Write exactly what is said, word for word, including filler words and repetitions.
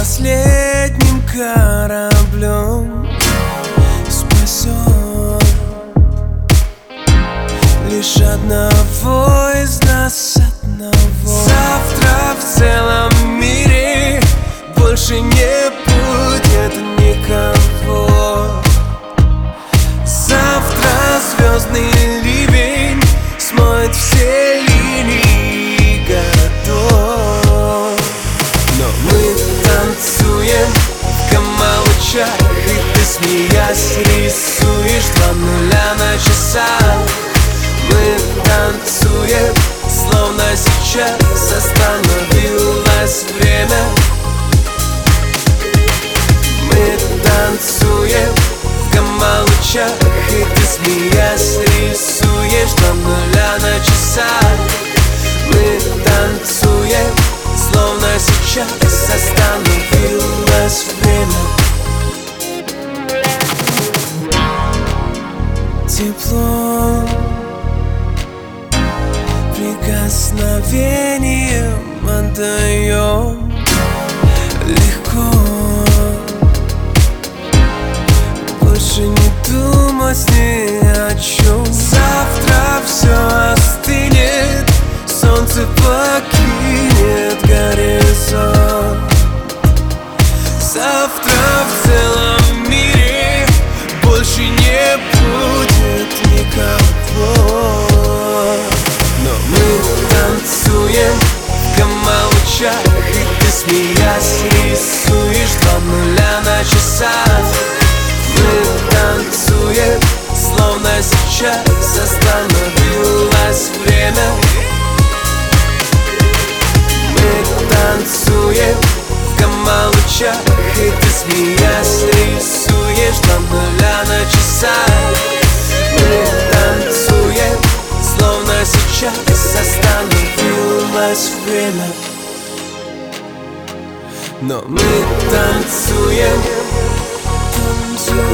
последним кораблем спасет лишь одного из нас одного. Завтра в целом мире больше не будет никого. Завтра звездный ливень смоет все линии годов. Но мы танцуем в гамма-лучах, и ты, смеясь, рисуешь два нуля на часах. Мы танцуем, словно сейчас остановилось время. Мы танцуем в гамма-лучах, и ты, смеясь, рисуешь два нуля на часах. Мы танцуем, словно сейчас остановилось время. Тепло прикосновением отдаем легко. Больше не думать ни о чем. Завтра все остынет, солнце покинет горизонт. Завтра в целом мире больше не будет никого. Но мы танцуем в гамма-лучах, и ты, смеясь, рисуешь два нуля на часах. Мы танцуем, словно сейчас остановилось время. Мы танцуем в гамма-лучах, и ты, смеясь, рисуешь два нуля на часах. Мы танцуем, словно сейчас остановилось время. Но мы танцуем, танцуем.